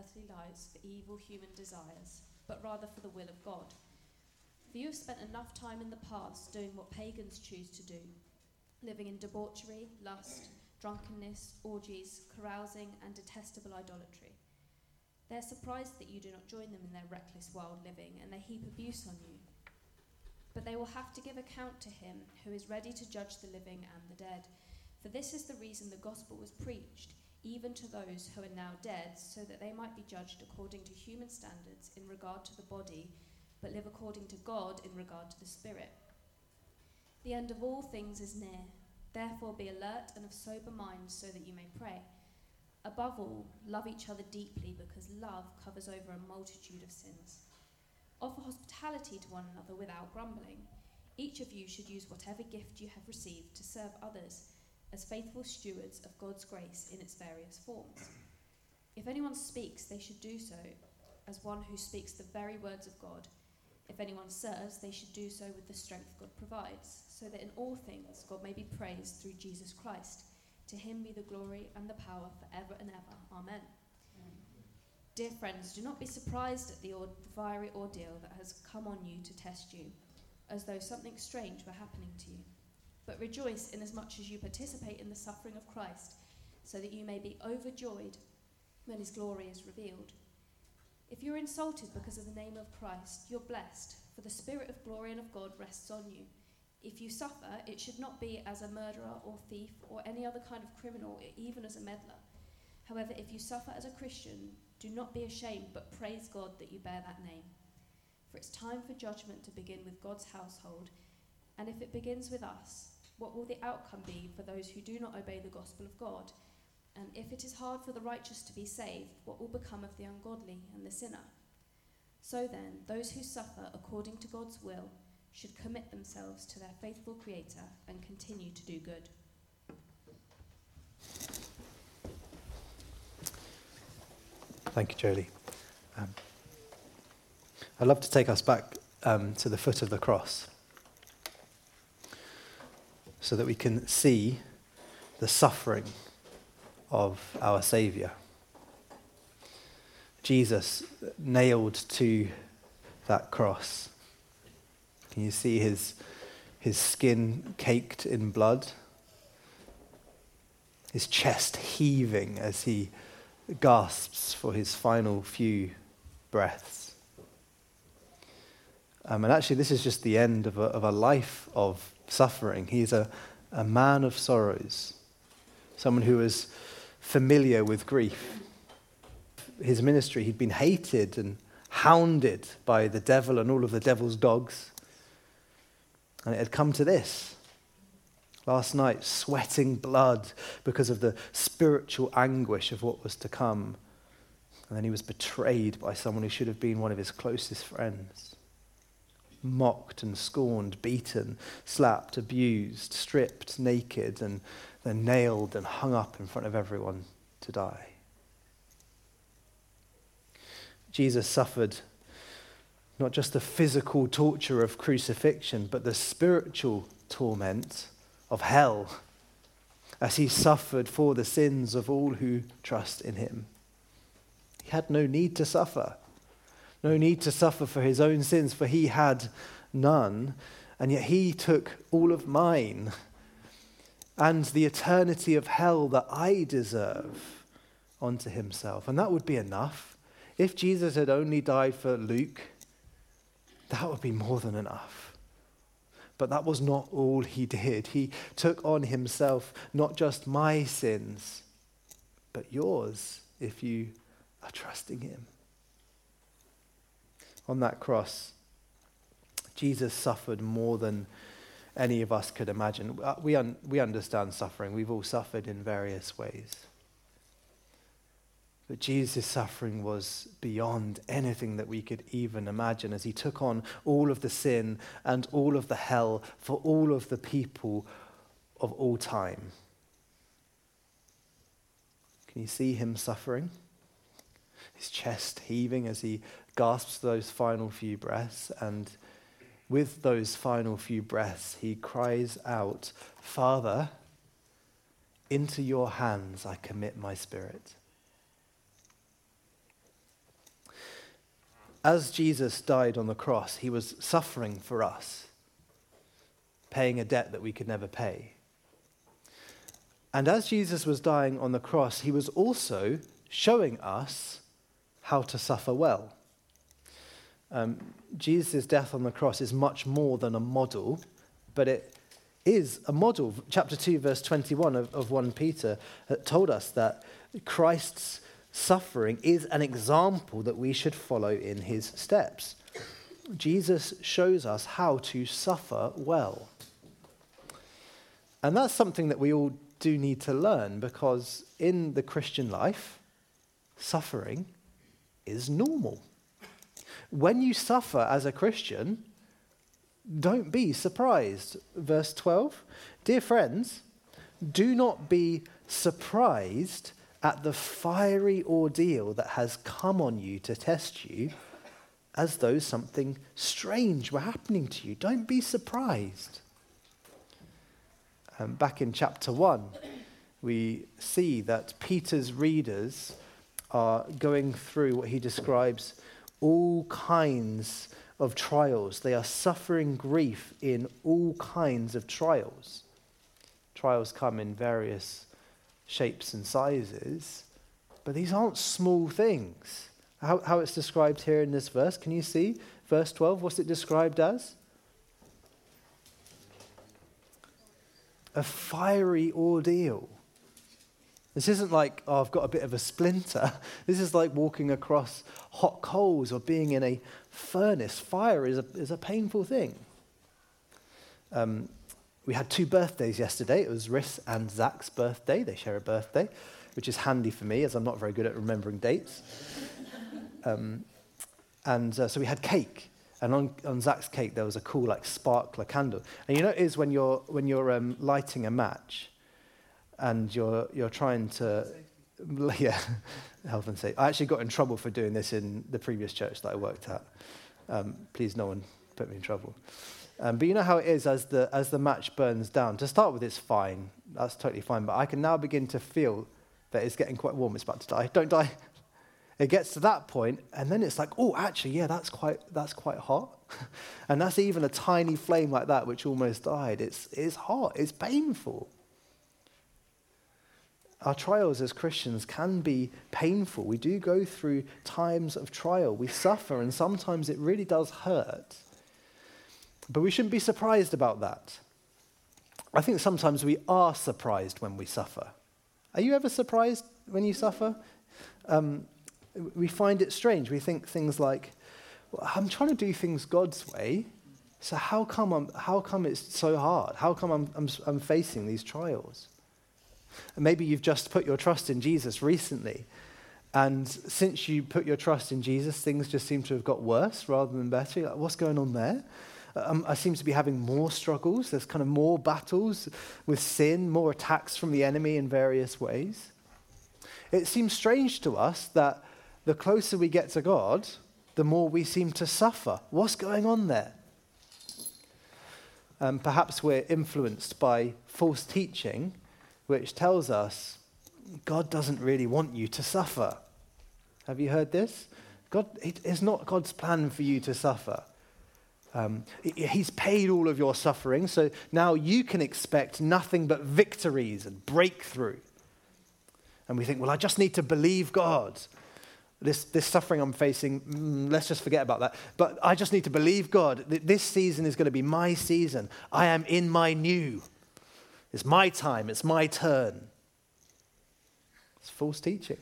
earthly lives for evil human desires, but rather for the will of God. For you have spent enough time in the past doing what pagans choose to do, living in debauchery, lust, drunkenness, orgies, carousing, and detestable idolatry. They are surprised that you do not join them in their reckless, wild living, and they heap abuse on you. But they will have to give account to him who is ready to judge the living and the dead. For this is the reason the gospel was preached, even to those who are now dead, so that they might be judged according to human standards in regard to the body, but live according to God in regard to the spirit. The end of all things is near. Therefore be alert and of sober mind, so that you may pray. Above all, love each other deeply, because love covers over a multitude of sins. Offer hospitality to one another without grumbling. Each of you should use whatever gift you have received to serve others as faithful stewards of God's grace in its various forms. If anyone speaks, they should do so as one who speaks the very words of God. If anyone serves, they should do so with the strength God provides, so that in all things God may be praised through Jesus Christ. To him be the glory and the power forever and ever. Amen. Dear friends, do not be surprised at the fiery ordeal that has come on you to test you, as though something strange were happening to you. But rejoice inasmuch as you participate in the suffering of Christ, so that you may be overjoyed when his glory is revealed. If you are insulted because of the name of Christ, you're blessed, for the Spirit of glory and of God rests on you. If you suffer, it should not be as a murderer or thief or any other kind of criminal, even as a meddler. However, if you suffer as a Christian, do not be ashamed, but praise God that you bear that name. For it's time for judgment to begin with God's household, and if it begins with us, what will the outcome be for those who do not obey the gospel of God? And if it is hard for the righteous to be saved, what will become of the ungodly and the sinner? So then, those who suffer according to God's will should commit themselves to their faithful Creator and continue to do good. Thank you, Jolie. I'd love to take us back to the foot of the cross so that we can see the suffering of our Saviour. Jesus nailed to that cross. Can you see his skin caked in blood? His chest heaving as he gasps for his final few breaths. And actually, this is just the end of a life of suffering. He's a man of sorrows, someone who was familiar with grief. His ministry, he'd been hated and hounded by the devil and all of the devil's dogs. And it had come to this. Last night, sweating blood because of the spiritual anguish of what was to come. And then he was betrayed by someone who should have been one of his closest friends. Mocked and scorned, beaten, slapped, abused, stripped, naked, and then nailed and hung up in front of everyone to die. Jesus suffered not just the physical torture of crucifixion, but the spiritual torment of hell as he suffered for the sins of all who trust in him. He had no need to suffer. No need to suffer for his own sins, for he had none, and yet he took all of mine and the eternity of hell that I deserve onto himself. And that would be enough. If Jesus had only died for Luke, that would be more than enough. But that was not all he did. He took on himself not just my sins, but yours, if you are trusting him. On that cross, Jesus suffered more than any of us could imagine. We understand suffering. We've all suffered in various ways. But Jesus' suffering was beyond anything that we could even imagine as he took on all of the sin and all of the hell for all of the people of all time. Can you see him suffering? His chest heaving as he gasps those final few breaths, and with those final few breaths, he cries out, "Father, into your hands I commit my spirit." As Jesus died on the cross, he was suffering for us, paying a debt that we could never pay. And as Jesus was dying on the cross, he was also showing us how to suffer well. Jesus' death on the cross is much more than a model, but it is a model. Chapter 2, verse 21 of 1 Peter told us that Christ's suffering is an example that we should follow in his steps. Jesus shows us how to suffer well. And that's something that we all do need to learn, because in the Christian life, suffering is normal. When you suffer as a Christian, don't be surprised. Verse 12, dear friends, do not be surprised at the fiery ordeal that has come on you to test you, as though something strange were happening to you. Don't be surprised. Back in chapter 1, we see that Peter's readers are going through what he describes all kinds of trials. They are suffering grief in all kinds of trials. Trials come in various shapes and sizes, but these aren't small things. How it's described here in this verse, can you see? Verse 12, what's it described as? A fiery ordeal. This isn't like, oh, I've got a bit of a splinter. This is like walking across hot coals or being in a furnace. Fire is a painful thing. We had 2 birthdays yesterday. It was Riss and Zach's birthday. They share a birthday, which is handy for me as I'm not very good at remembering dates. So we had cake. And on Zach's cake, there was a cool, sparkler candle. And you know, it is when you're lighting a match, and you're trying to, health and safety. I actually got in trouble for doing this in the previous church that I worked at. Please, no one put me in trouble. But you know how it is as the match burns down. To start with, it's fine. That's totally fine. But I can now begin to feel that it's getting quite warm. It's about to die. Don't die. It gets to that point, and then it's like, oh, actually, yeah, that's quite hot. And that's even a tiny flame like that, which almost died. It's hot. It's painful. Our trials as Christians can be painful. We do go through times of trial. We suffer, and sometimes it really does hurt. But we shouldn't be surprised about that. I think sometimes we are surprised when we suffer. Are you ever surprised when you suffer? We find it strange. We think things like, well, I'm trying to do things God's way, so how come it's so hard? How come I'm facing these trials? And maybe you've just put your trust in Jesus recently, and since you put your trust in Jesus, things just seem to have got worse rather than better. You're like, what's going on there? I seem to be having more struggles. There's kind of more battles with sin, more attacks from the enemy in various ways. It seems strange to us that the closer we get to God, the more we seem to suffer. What's going on there? Perhaps we're influenced by false teaching, which tells us God doesn't really want you to suffer. Have you heard this? It's not God's plan for you to suffer. He's paid all of your suffering, so now you can expect nothing but victories and breakthrough. And we think, well, I just need to believe God. This suffering I'm facing, let's just forget about that. But I just need to believe God. This season is going to be my season. I am in my new. It's my time. It's my turn. It's false teaching.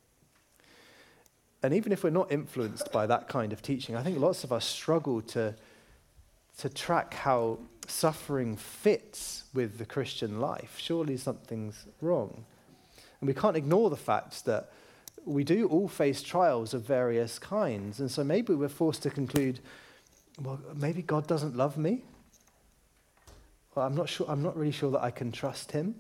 And even if we're not influenced by that kind of teaching, I think lots of us struggle to track how suffering fits with the Christian life. Surely something's wrong. And we can't ignore the fact that we do all face trials of various kinds. And so maybe we're forced to conclude, well, maybe God doesn't love me. Well, I'm not really sure that I can trust him.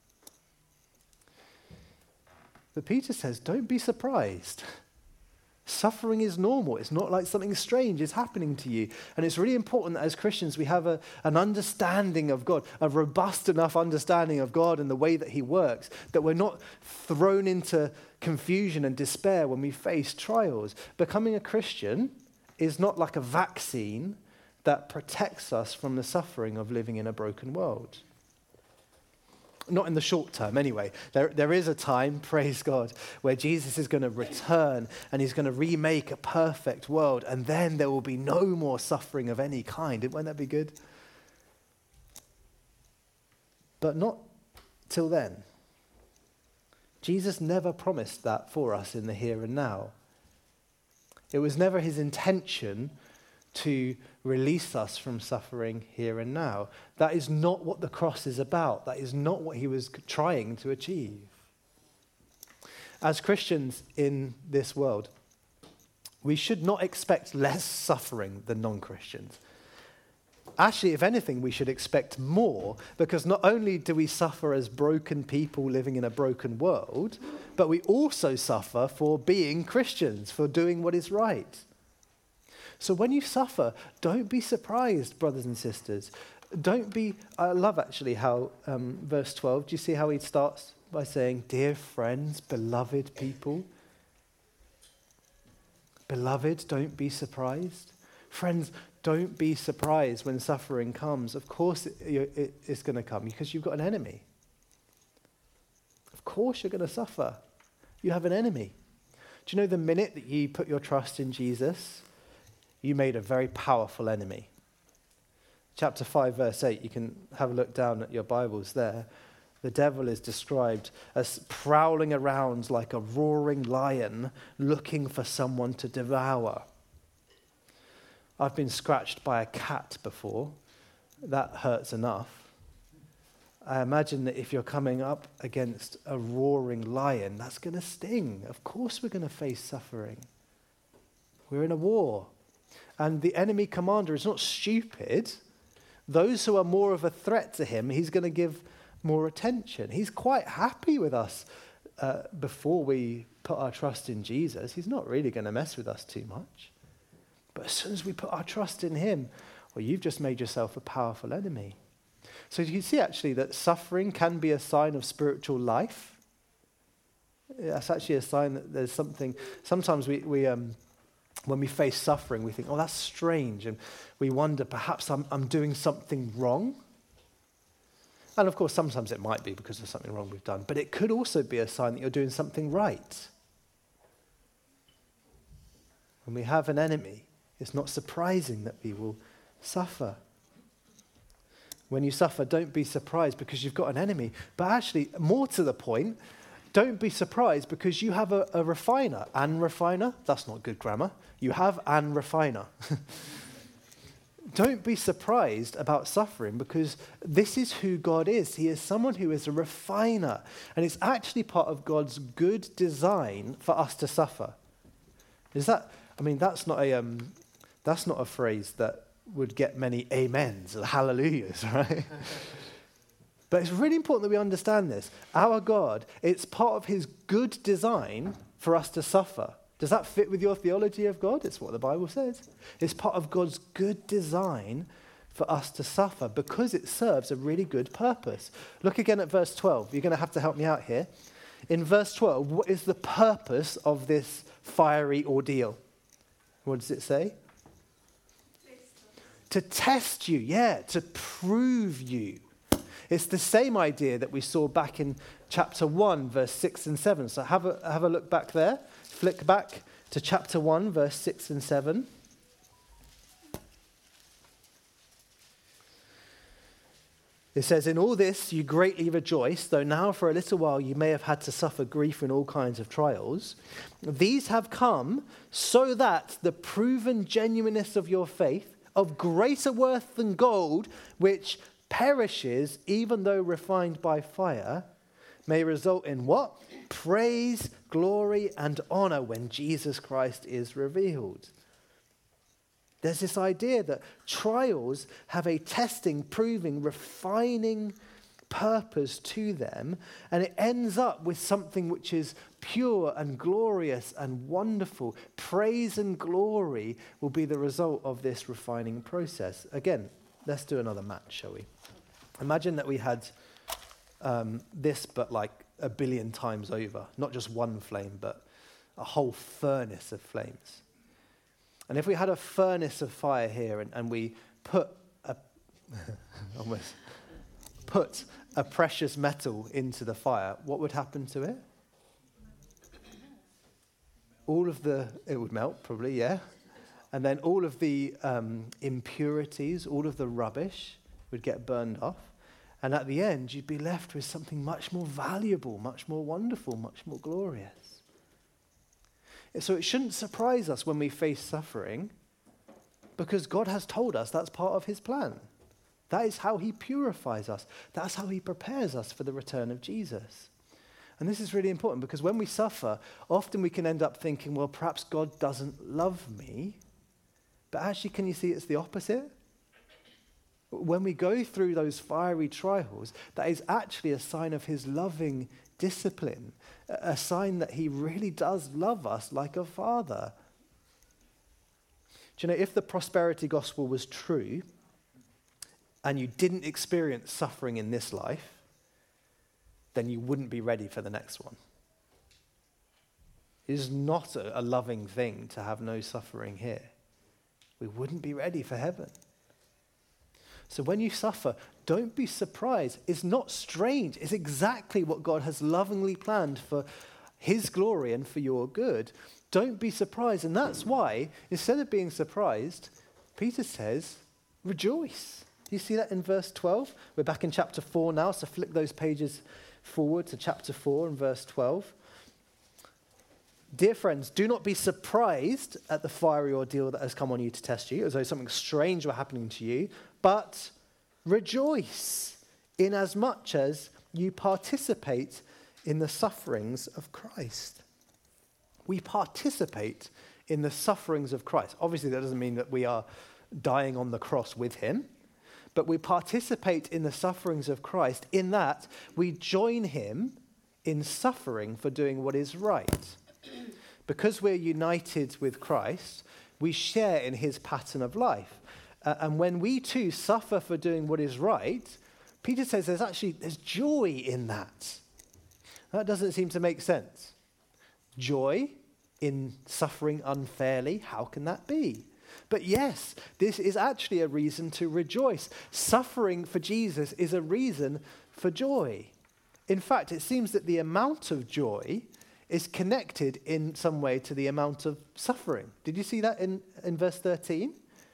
But Peter says, don't be surprised. Suffering is normal. It's not like something strange is happening to you. And it's really important that as Christians we have an understanding of God, a robust enough understanding of God and the way that he works, that we're not thrown into confusion and despair when we face trials. Becoming a Christian is not like a vaccine that protects us from the suffering of living in a broken world. Not in the short term, anyway. There is a time, praise God, where Jesus is going to return and he's going to remake a perfect world, and then there will be no more suffering of any kind. Won't that be good? But not till then. Jesus never promised that for us in the here and now. It was never his intention to release us from suffering here and now. That is not what the cross is about. That is not what he was trying to achieve. As Christians in this world, we should not expect less suffering than non-Christians. Actually, if anything, we should expect more, because not only do we suffer as broken people living in a broken world, but we also suffer for being Christians, for doing what is right. So when you suffer, don't be surprised, brothers and sisters. I love actually how verse 12, do you see how he starts by saying, dear friends, beloved people? Beloved, don't be surprised. Friends, don't be surprised when suffering comes. Of course it's going to come because you've got an enemy. Of course you're going to suffer. You have an enemy. Do you know the minute that you put your trust in Jesus, you made a very powerful enemy? Chapter 5, verse 8, you can have a look down at your Bibles there. The devil is described as prowling around like a roaring lion looking for someone to devour. I've been scratched by a cat before. That hurts enough. I imagine that if you're coming up against a roaring lion, that's going to sting. Of course we're going to face suffering. We're in a war. And the enemy commander is not stupid. Those who are more of a threat to him, he's going to give more attention. He's quite happy with us before we put our trust in Jesus. He's not really going to mess with us too much. But as soon as we put our trust in him, well, you've just made yourself a powerful enemy. So you see actually that suffering can be a sign of spiritual life. That's actually a sign that there's something. Sometimes we when we face suffering, we think, oh, that's strange. And we wonder, perhaps I'm doing something wrong. And of course, sometimes it might be because of something wrong we've done. But it could also be a sign that you're doing something right. When we have an enemy, it's not surprising that we will suffer. When you suffer, don't be surprised because you've got an enemy. But actually, more to the point, don't be surprised because you have a refiner. An refiner? That's not good grammar. You have an refiner. Don't be surprised about suffering because this is who God is. He is someone who is a refiner. And it's actually part of God's good design for us to suffer. Is that, I mean, that's not a phrase that would get many amens or hallelujahs, right? But it's really important that we understand this. Our God, it's part of his good design for us to suffer. Does that fit with your theology of God? It's what the Bible says. It's part of God's good design for us to suffer because it serves a really good purpose. Look again at verse 12. You're going to have to help me out here. In verse 12, what is the purpose of this fiery ordeal? What does it say? To test you, to prove you. It's the same idea that we saw back in chapter 1, verse 6 and 7. So have a look back there. Flick back to chapter 1, verse 6 and 7. It says, in all this you greatly rejoice, though now for a little while you may have had to suffer grief in all kinds of trials. These have come so that the proven genuineness of your faith, of greater worth than gold, which perishes even though refined by fire, may result in what? Praise, glory, and honor when Jesus Christ is revealed. There's this idea that trials have a testing, proving, refining purpose to them, and it ends up with something which is pure and glorious and wonderful. Praise and glory will be the result of this refining process. Again, let's do another match, shall we? Imagine that we had this, but like 1 billion times over. Not just one flame, but a whole furnace of flames. And if we had a furnace of fire here and we put almost put a precious metal into the fire, what would happen to it? It would melt probably, yeah. And then all of the impurities, all of the rubbish would get burned off. And at the end, you'd be left with something much more valuable, much more wonderful, much more glorious. So it shouldn't surprise us when we face suffering, because God has told us that's part of his plan. That is how he purifies us. That's how he prepares us for the return of Jesus. And this is really important, because when we suffer, often we can end up thinking, well, perhaps God doesn't love me. But actually, can you see it's the opposite? When we go through those fiery trials, that is actually a sign of his loving discipline, a sign that he really does love us like a father. Do you know, if the prosperity gospel was true, and you didn't experience suffering in this life, then you wouldn't be ready for the next one. It is not a loving thing to have no suffering here. We wouldn't be ready for heaven. So when you suffer, don't be surprised. It's not strange. It's exactly what God has lovingly planned for his glory and for your good. Don't be surprised. And that's why, instead of being surprised, Peter says, rejoice. Do you see that in verse 12? We're back in chapter 4 now, so flip those pages forward to chapter 4 and verse 12. Dear friends, do not be surprised at the fiery ordeal that has come on you to test you, as though something strange were happening to you, but rejoice inasmuch as you participate in the sufferings of Christ. We participate in the sufferings of Christ. Obviously, that doesn't mean that we are dying on the cross with him, but we participate in the sufferings of Christ in that we join him in suffering for doing what is right. Because we're united with Christ, we share in his pattern of life. And when we too suffer for doing what is right, Peter says there's joy in that. That doesn't seem to make sense. Joy in suffering unfairly, how can that be? But yes, this is actually a reason to rejoice. Suffering for Jesus is a reason for joy. In fact, it seems that the amount of joy is connected in some way to the amount of suffering. Did you see that in verse 13?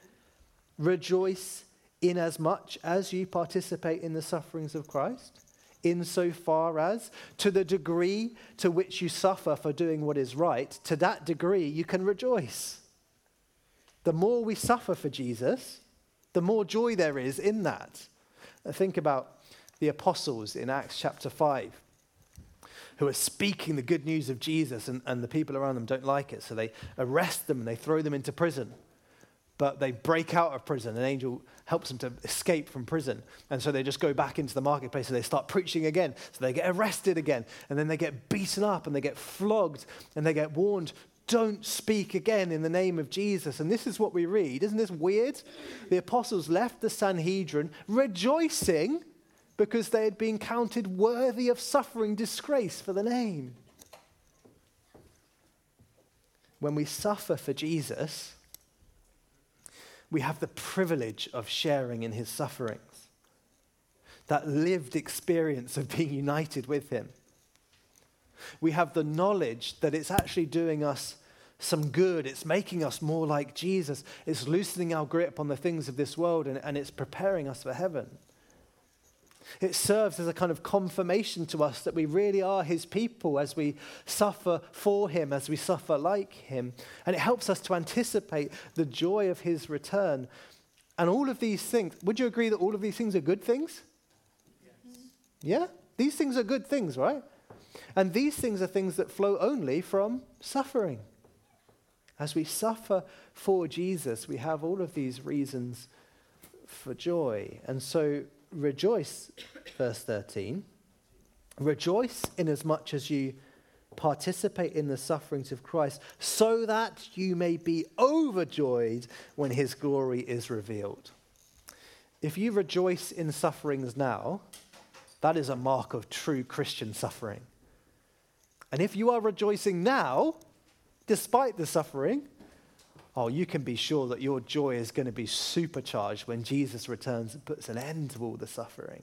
Rejoice inasmuch as you participate in the sufferings of Christ, insofar as, to the degree to which you suffer for doing what is right, to that degree you can rejoice. The more we suffer for Jesus, the more joy there is in that. Think about the apostles in Acts chapter 5, who are speaking the good news of Jesus, and the people around them don't like it. So they arrest them and they throw them into prison. But they break out of prison. An angel helps them to escape from prison. And so they just go back into the marketplace and they start preaching again. So they get arrested again. And then they get beaten up and they get flogged and they get warned, don't speak again in the name of Jesus. And this is what we read. Isn't this weird? The apostles left the Sanhedrin rejoicing because they had been counted worthy of suffering disgrace for the name. When we suffer for Jesus, we have the privilege of sharing in his sufferings, that lived experience of being united with him. We have the knowledge that it's actually doing us some good. It's making us more like Jesus. It's loosening our grip on the things of this world, and it's preparing us for heaven. It serves as a kind of confirmation to us that we really are his people as we suffer for him, as we suffer like him. And it helps us to anticipate the joy of his return. And all of these things, would you agree that all of these things are good things? Yes. Yeah? These things are good things, right? And these things are things that flow only from suffering. As we suffer for Jesus, we have all of these reasons for joy. And so rejoice, verse 13. Rejoice inasmuch as you participate in the sufferings of Christ, so that you may be overjoyed when his glory is revealed. If you rejoice in sufferings now, that is a mark of true Christian suffering. And if you are rejoicing now, despite the suffering, oh, you can be sure that your joy is going to be supercharged when Jesus returns and puts an end to all the suffering.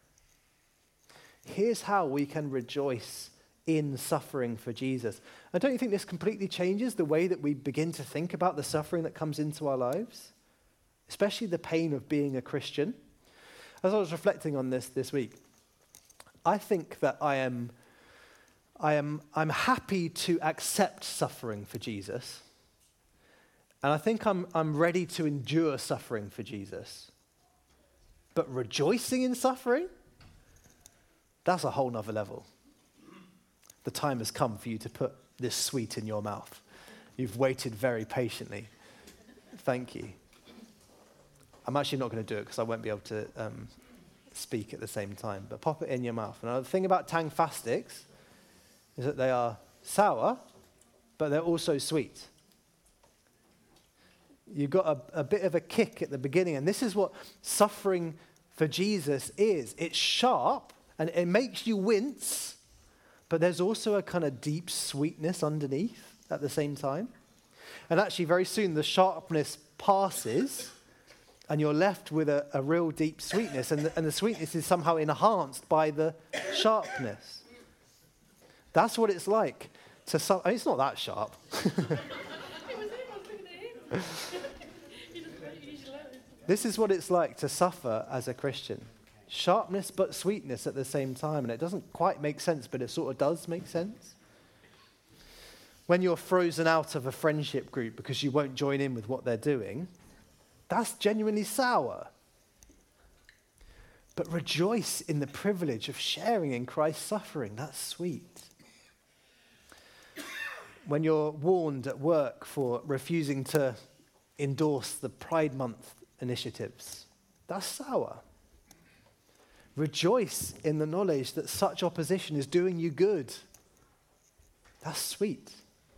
Here's how we can rejoice in suffering for Jesus. And don't you think this completely changes the way that we begin to think about the suffering that comes into our lives? Especially the pain of being a Christian. As I was reflecting on this week, I think that I'm happy to accept suffering for Jesus. And I think I'm ready to endure suffering for Jesus. But rejoicing in suffering, that's a whole nother level. The time has come for you to put this sweet in your mouth. You've waited very patiently. Thank you. I'm actually not going to do it because I won't be able to speak at the same time. But pop it in your mouth. And the thing about Tang Fastics is that they are sour, but they're also sweet. You've got a bit of a kick at the beginning. And this is what suffering for Jesus is. It's sharp and it makes you wince. But there's also a kind of deep sweetness underneath at the same time. And actually very soon the sharpness passes and you're left with a real deep sweetness. And the sweetness is somehow enhanced by the sharpness. That's what it's like to suffer. It's not that sharp. This is what it's like to suffer as a Christian. Sharpness but sweetness at the same time. And it doesn't quite make sense, but it sort of does make sense. When you're frozen out of a friendship group because you won't join in with what they're doing, that's genuinely sour. But rejoice in the privilege of sharing in Christ's suffering. That's sweet. When you're warned at work for refusing to endorse the Pride Month initiatives, that's sour. Rejoice in the knowledge that such opposition is doing you good. That's sweet.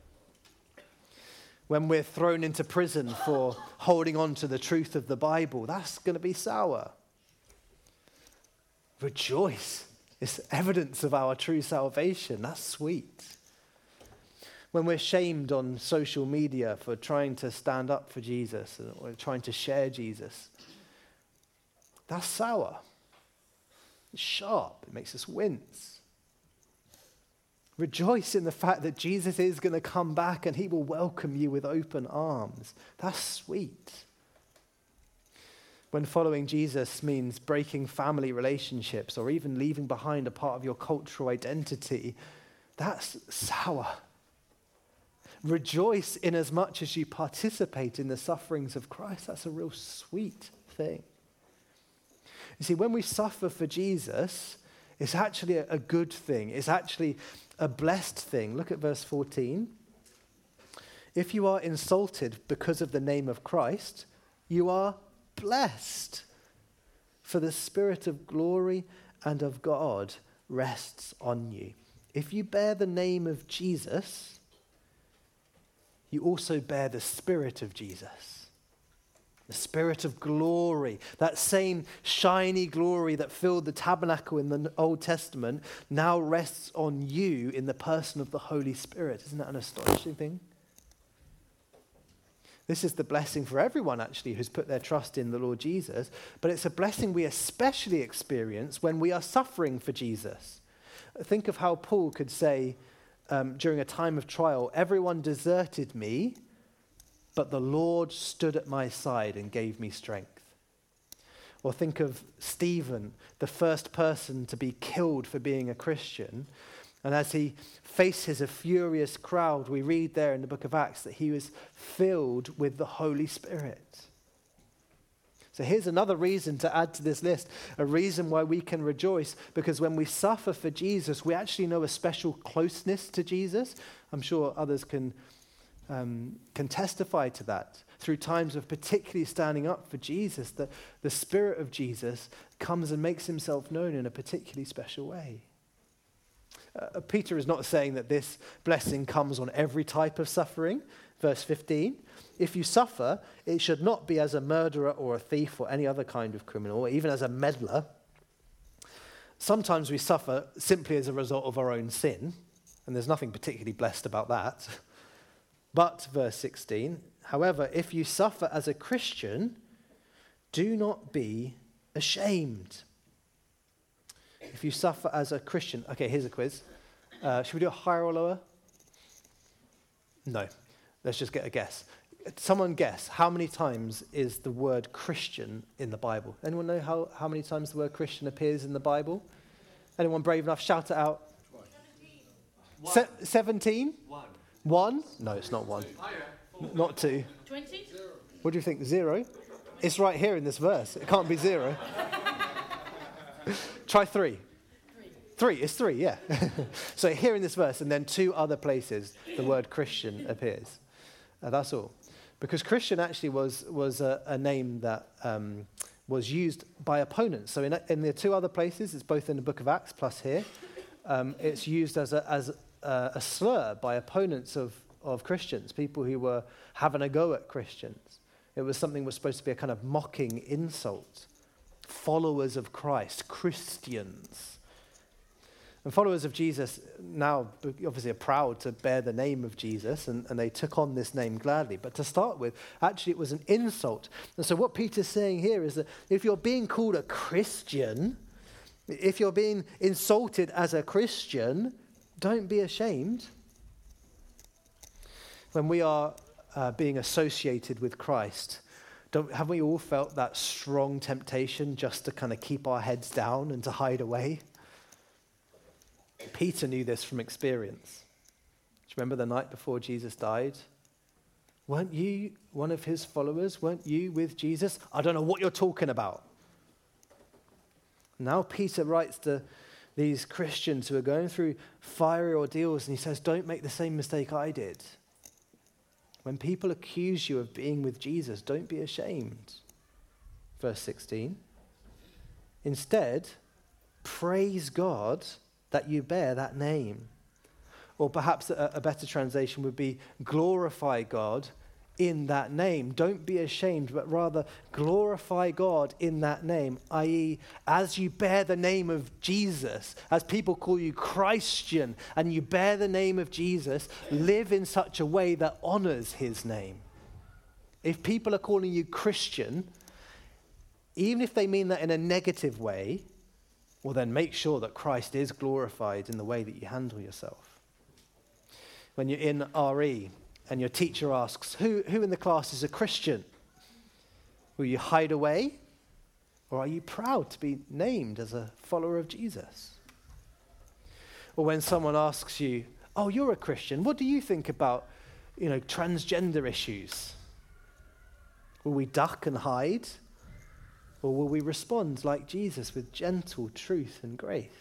When we're thrown into prison for holding on to the truth of the Bible, that's going to be sour. Rejoice. It's evidence of our true salvation. That's sweet. When we're shamed on social media for trying to stand up for Jesus or trying to share Jesus, that's sour. It's sharp. It makes us wince. Rejoice in the fact that Jesus is going to come back and he will welcome you with open arms. That's sweet. When following Jesus means breaking family relationships or even leaving behind a part of your cultural identity, that's sour. Rejoice in as much as you participate in the sufferings of Christ. That's a real sweet thing. You see, when we suffer for Jesus, it's actually a good thing. It's actually a blessed thing. Look at verse 14. If you are insulted because of the name of Christ, you are blessed, for the Spirit of glory and of God rests on you. If you bear the name of Jesus, you also bear the Spirit of Jesus. The Spirit of glory, that same shiny glory that filled the tabernacle in the Old Testament, now rests on you in the person of the Holy Spirit. Isn't that an astonishing thing? This is the blessing for everyone, actually, who's put their trust in the Lord Jesus. But it's a blessing we especially experience when we are suffering for Jesus. Think of how Paul could say during a time of trial, everyone deserted me, but the Lord stood at my side and gave me strength. Or think of Stephen, the first person to be killed for being a Christian. And as he faces a furious crowd, we read there in the book of Acts that he was filled with the Holy Spirit. So here's another reason to add to this list, a reason why we can rejoice, because when we suffer for Jesus, we actually know a special closeness to Jesus. I'm sure others can testify to that. Through times of particularly standing up for Jesus, that the Spirit of Jesus comes and makes himself known in a particularly special way. Peter is not saying that this blessing comes on every type of suffering. Verse 15, if you suffer, it should not be as a murderer or a thief or any other kind of criminal, or even as a meddler. Sometimes we suffer simply as a result of our own sin, and there's nothing particularly blessed about that. But, verse 16, however, if you suffer as a Christian, do not be ashamed. If you suffer as a Christian. Okay, here's a quiz. Should we do a higher or lower? No. Let's just get a guess. Someone guess, how many times is the word Christian in the Bible? Anyone know how many times the word Christian appears in the Bible? Anyone brave enough? Shout it out. 17? One? No, it's not one. Not two. 20? What do you think? 0? It's right here in this verse. It can't be 0. Try 3. 3. It's 3, yeah. So here in this verse, and then 2 other places, the word Christian appears. That's all. Because Christian actually was a name that was used by opponents. So in the 2 other places, it's both in the book of Acts plus here, it's used as a slur by opponents of Christians, people who were having a go at Christians. It was something that was supposed to be a kind of mocking insult. Followers of Christ, Christians. And followers of Jesus now obviously are proud to bear the name of Jesus, and they took on this name gladly. But to start with, actually it was an insult. And so what Peter's saying here is that if you're being called a Christian, if you're being insulted as a Christian, don't be ashamed. When we are being associated with Christ, haven't we all felt that strong temptation just to kind of keep our heads down and to hide away? Peter knew this from experience. Do you remember the night before Jesus died? Weren't you one of his followers? Weren't you with Jesus? I don't know what you're talking about. Now Peter writes to these Christians who are going through fiery ordeals, and he says, don't make the same mistake I did. When people accuse you of being with Jesus, don't be ashamed. Verse 16. Instead, praise God that you bear that name. Or perhaps a better translation would be glorify God in that name. Don't be ashamed, but rather glorify God in that name, i.e., as you bear the name of Jesus, as people call you Christian, and you bear the name of Jesus, live in such a way that honors his name. If people are calling you Christian, even if they mean that in a negative way, well then make sure that Christ is glorified in the way that you handle yourself. When you're in RE and your teacher asks, who in the class is a Christian? Will you hide away? Or are you proud to be named as a follower of Jesus? Or when someone asks you, oh, you're a Christian, what do you think about, transgender issues? Will we duck and hide? Or will we respond like Jesus with gentle truth and grace?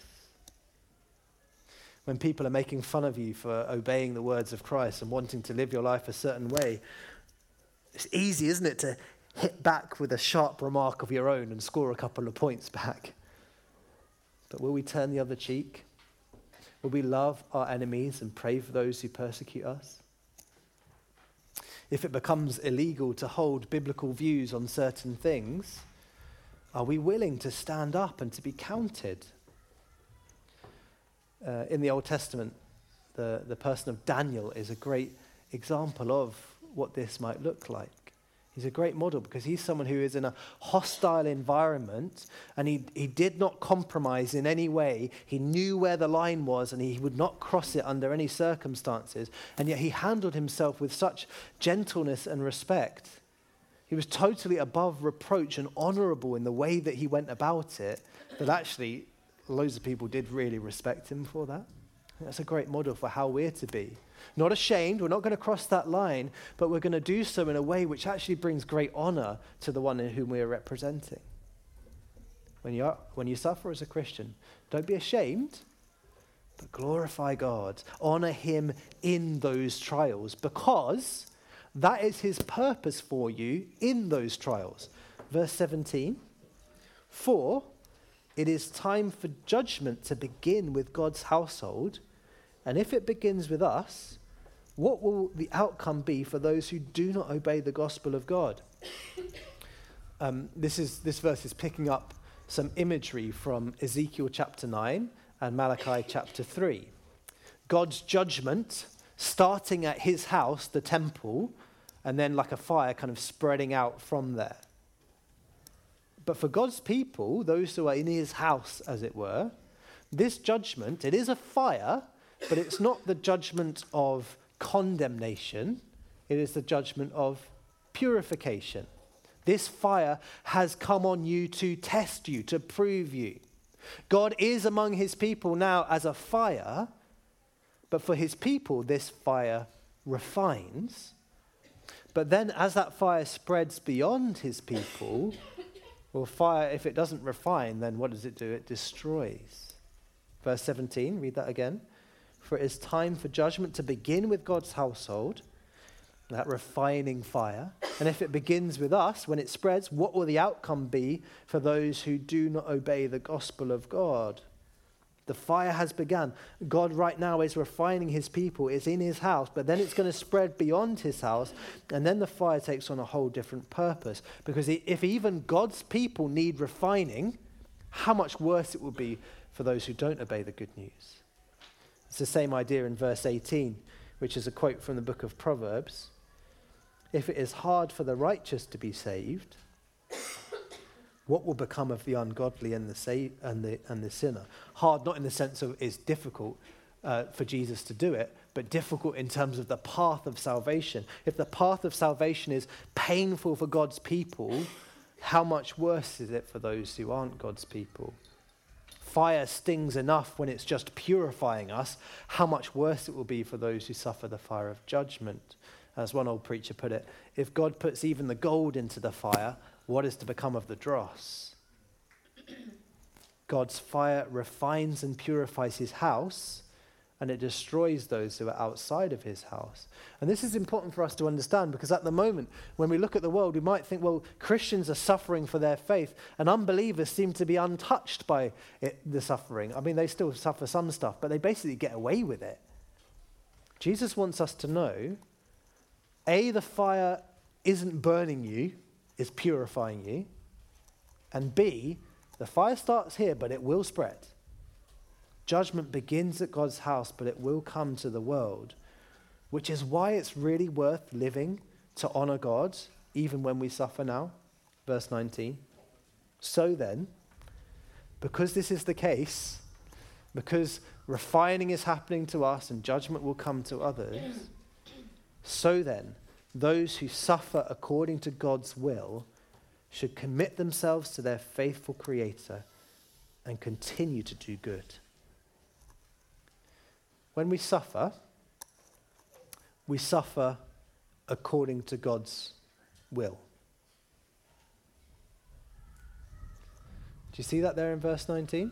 When people are making fun of you for obeying the words of Christ and wanting to live your life a certain way, it's easy, isn't it, to hit back with a sharp remark of your own and score a couple of points back. But will we turn the other cheek? Will we love our enemies and pray for those who persecute us? If it becomes illegal to hold biblical views on certain things, are we willing to stand up and to be counted? In the Old Testament, the person of Daniel is a great example of what this might look like. He's a great model because he's someone who is in a hostile environment, and he did not compromise in any way. He knew where the line was and he would not cross it under any circumstances, and yet he handled himself with such gentleness and respect. He was totally above reproach and honorable in the way that he went about it, that actually loads of people did really respect him for that. That's a great model for how we're to be. Not ashamed, we're not going to cross that line, but we're going to do so in a way which actually brings great honor to the one in whom we are representing. When you suffer as a Christian, don't be ashamed, but glorify God. Honor him in those trials, because that is his purpose for you in those trials. Verse 17, for it is time for judgment to begin with God's household, and if it begins with us, what will the outcome be for those who do not obey the gospel of God? This verse is picking up some imagery from Ezekiel chapter 9 and Malachi chapter 3. God's judgment starting at his house, the temple, and then like a fire kind of spreading out from there. But for God's people, those who are in his house, as it were, this judgment, it is a fire, but it's not the judgment of condemnation. It is the judgment of purification. This fire has come on you to test you, to prove you. God is among his people now as a fire, but for his people, this fire refines. But then as that fire spreads beyond his people, well, fire, if it doesn't refine, then what does it do? It destroys. Verse 17, read that again. For it is time for judgment to begin with God's household, that refining fire. And if it begins with us, when it spreads, what will the outcome be for those who do not obey the gospel of God? The fire has begun. God right now is refining his people. It's in his house, but then it's going to spread beyond his house, and then the fire takes on a whole different purpose. Because if even God's people need refining, how much worse it will be for those who don't obey the good news. It's the same idea in verse 18, which is a quote from the book of Proverbs. If it is hard for the righteous to be saved, what will become of the ungodly and the sinner? Hard not in the sense of it's difficult for Jesus to do it, but difficult in terms of the path of salvation. If the path of salvation is painful for God's people, how much worse is it for those who aren't God's people? Fire stings enough when it's just purifying us. How much worse it will be for those who suffer the fire of judgment. As one old preacher put it, if God puts even the gold into the fire, what is to become of the dross? God's fire refines and purifies his house, and it destroys those who are outside of his house. And this is important for us to understand, because at the moment, when we look at the world, we might think, well, Christians are suffering for their faith, and unbelievers seem to be untouched by the suffering. I mean, they still suffer some stuff, but they basically get away with it. Jesus wants us to know, A, the fire isn't burning you, it's purifying you. And B, the fire starts here, but it will spread. Judgment begins at God's house, but it will come to the world, which is why it's really worth living to honor God, even when we suffer now. Verse 19. So then, because this is the case, because refining is happening to us and judgment will come to others, so then, those who suffer according to God's will should commit themselves to their faithful Creator and continue to do good. When we suffer according to God's will. Do you see that there in verse 19?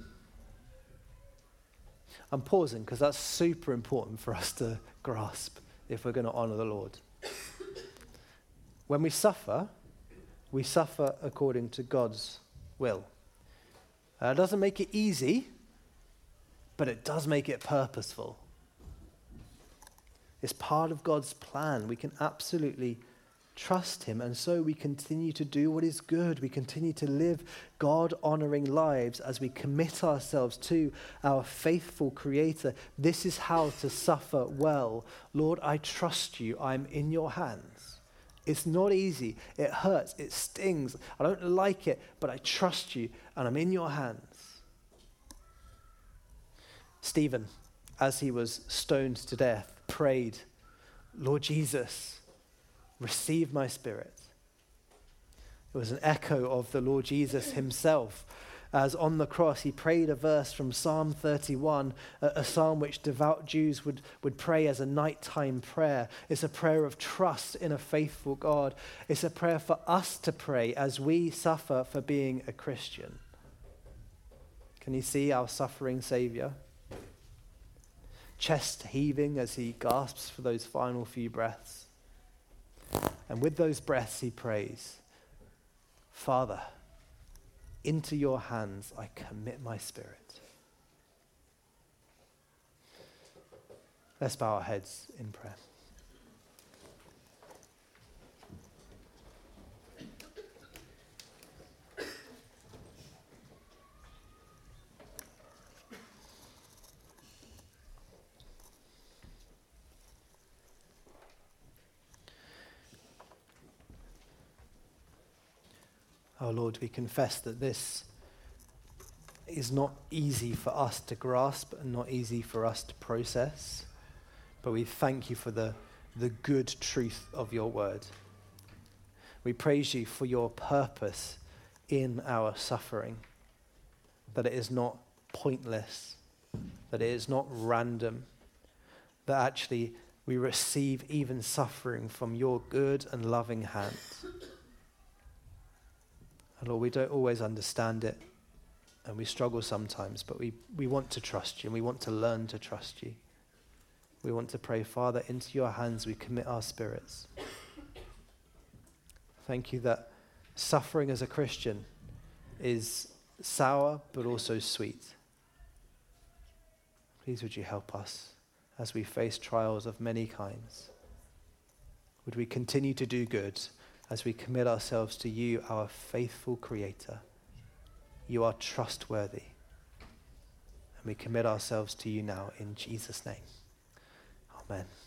I'm pausing because that's super important for us to grasp if we're going to honor the Lord. When we suffer according to God's will. It doesn't make it easy, but it does make it purposeful. It's part of God's plan. We can absolutely trust him, and so we continue to do what is good. We continue to live God-honoring lives as we commit ourselves to our faithful Creator. This is how to suffer well. Lord, I trust you. I'm in your hands. It's not easy. It hurts. It stings. I don't like it, but I trust you, and I'm in your hands. Stephen, as he was stoned to death, prayed, Lord Jesus, receive my spirit. It was an echo of the Lord Jesus himself. As on the cross, he prayed a verse from Psalm 31, a psalm which devout Jews would pray as a nighttime prayer. It's a prayer of trust in a faithful God. It's a prayer for us to pray as we suffer for being a Christian. Can you see our suffering Savior? Chest heaving as he gasps for those final few breaths. And with those breaths he prays, Father, into your hands I commit my spirit. Let's bow our heads in prayer. Oh Lord, we confess that this is not easy for us to grasp and not easy for us to process, but we thank you for the good truth of your word. We praise you for your purpose in our suffering, that it is not pointless, that it is not random, that actually we receive even suffering from your good and loving hand. And Lord, we don't always understand it, and we struggle sometimes, but we want to trust you, and we want to learn to trust you. We want to pray, Father, into your hands we commit our spirits. Thank you that suffering as a Christian is sour but also sweet. Please would you help us as we face trials of many kinds. Would we continue to do good as we commit ourselves to you, our faithful Creator. You are trustworthy. And we commit ourselves to you now in Jesus' name. Amen.